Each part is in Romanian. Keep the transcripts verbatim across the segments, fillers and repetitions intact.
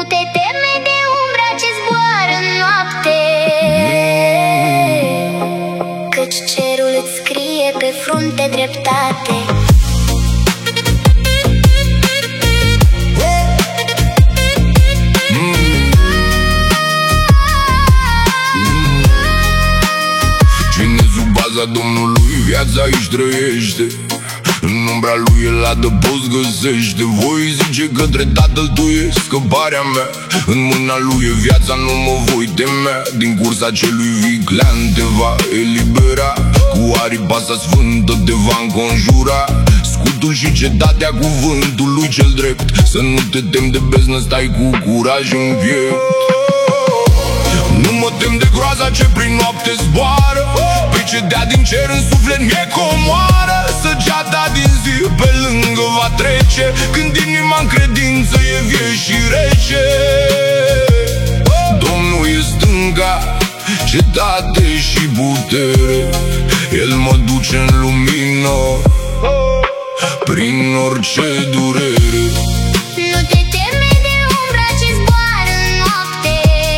te teme de umbra ce zboară în noapte, căci cerul îți scrie pe frunte dreptate. Domnului viața aici trăiește, în umbra lui el adăpost găsește. Voi zice către Tatăl tu e scăparea mea, în mâna lui e viața, nu mă voi temea. Din cursa celui viclean te va elibera, cu aripa sa sfântă te va înconjura. Scutul și cetatea cuvântului cel drept, să nu te temi de beznă, stai cu curaj în piept. Nu mă tem de groaza ce prin noapte zboară, pe cetea din cer în suflet mi-e comoară. Săgeata din zi pe lângă va trece, când inima în credință e vie și rece. Domnul e stânga, cetate și putere, el mă duce în lumină, prin orice durere. Nu te teme de umbra ce zboară în noapte,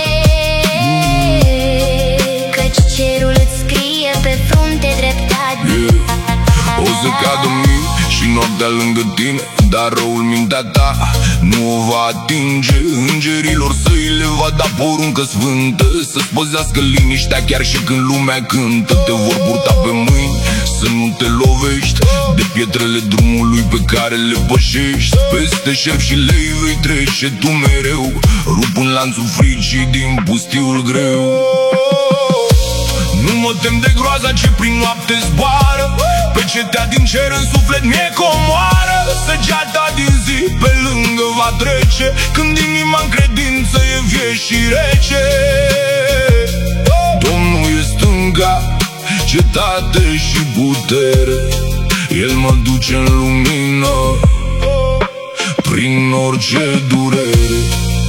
căci cerul îți scrie pe frunte dreptate. Yeah. O să cadă mii și noaptea lângă tine, dar răul mintea ta nu o va atinge. Îngerilor săi le va da poruncă sfântă, să-ți păzească liniștea chiar și când lumea cântă. Te vor purta pe mâini să nu te lovești de pietrele drumului pe care le pășești. Peste șerpi și lei vei trece tu mereu, rupând lanțul fricii din pustiul greu. Nu mă tem de groaza ce prin noapte zboară, pe cetea din cer în suflet mi-e comoară. Săgeata din zi pe lângă va trece, când inima în credință e vie și rece. Domnul e stânga, cetate și putere, el mă duce în lumină, prin orice durere.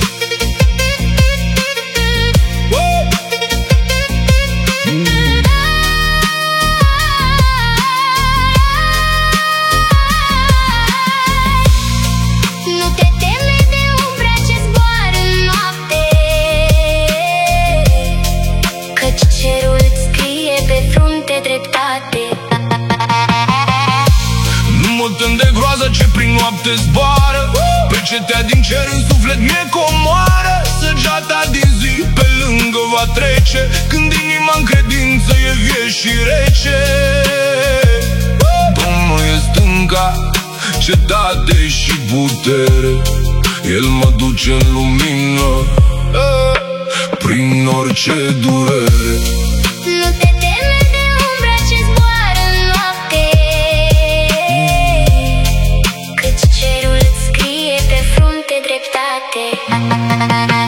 Nu mă tem de groaza ce prin noapte zboară, pe cetea din cer în suflet mi-e comoară. Săgeata din zi pe lângă va trece, când inima în credință e vie și rece. Domnul e stânga, cetate și putere, el mă duce în lumină, prin orice durere. Nu te teme de umbra ce zboară în noapte, căci cerul îți scrie pe frunte dreptate.